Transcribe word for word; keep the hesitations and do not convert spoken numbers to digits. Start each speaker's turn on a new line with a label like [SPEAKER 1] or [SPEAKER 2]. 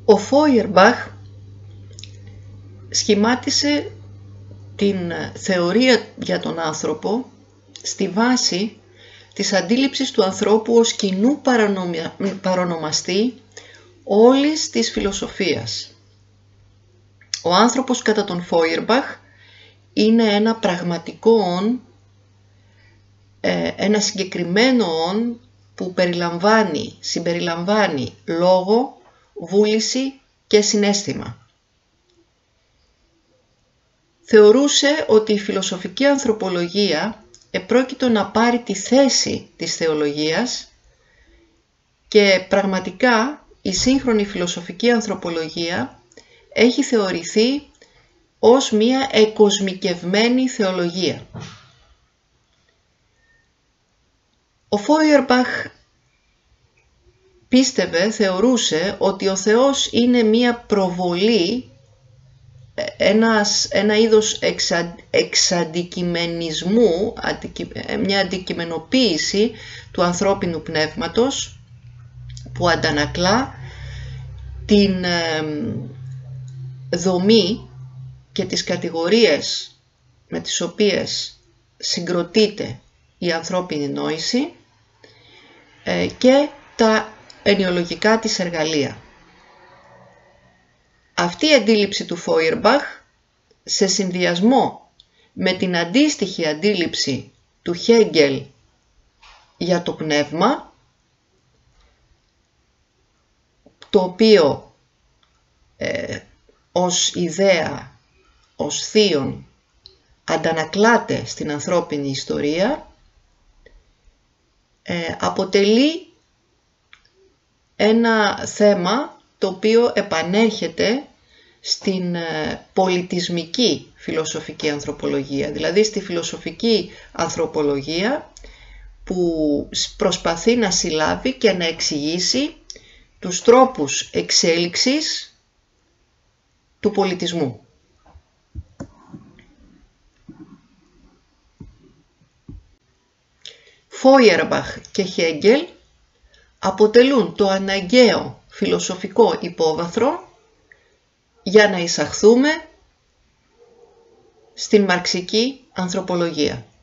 [SPEAKER 1] Ο Φόιερμπαχ σχημάτισε την θεωρία για τον άνθρωπο στη βάση της αντίληψης του ανθρώπου ως κοινού παρονομαστή όλης της φιλοσοφίας. Ο άνθρωπος κατά τον Φόιερμπαχ είναι ένα πραγματικό όν, ένα συγκεκριμένο όν που περιλαμβάνει, συμπεριλαμβάνει λόγο, βούληση και συναίσθημα. Θεωρούσε ότι η φιλοσοφική ανθρωπολογία επρόκειτο να πάρει τη θέση της θεολογίας και πραγματικά η σύγχρονη φιλοσοφική ανθρωπολογία έχει θεωρηθεί ως μία εκοσμικευμένη θεολογία. Ο Φόιερμπαχ πίστευε, θεωρούσε ότι ο Θεός είναι μία προβολή, ένας, ένα είδος εξα, εξαντικειμενισμού, μια αντικειμενοποίηση του ανθρώπινου πνεύματος που αντανακλά την ε, δομή και τις κατηγορίες με τις οποίες συγκροτείται η ανθρώπινη νόηση ε, και τα ενοιολογικά της εργαλεία. Αυτή η αντίληψη του Φόιερμπαχ σε συνδυασμό με την αντίστοιχη αντίληψη του Χέγκελ για το πνεύμα, το οποίο ε, ως ιδέα, ως θείον αντανακλάται στην ανθρώπινη ιστορία, ε, αποτελεί ένα θέμα το οποίο επανέρχεται στην πολιτισμική φιλοσοφική ανθρωπολογία, δηλαδή στη φιλοσοφική ανθρωπολογία που προσπαθεί να συλλάβει και να εξηγήσει τους τρόπους εξέλιξης του πολιτισμού. Φόιερμπαχ και Χέγκελ αποτελούν το αναγκαίο φιλοσοφικό υπόβαθρο για να εισαχθούμε στην μαρξική ανθρωπολογία.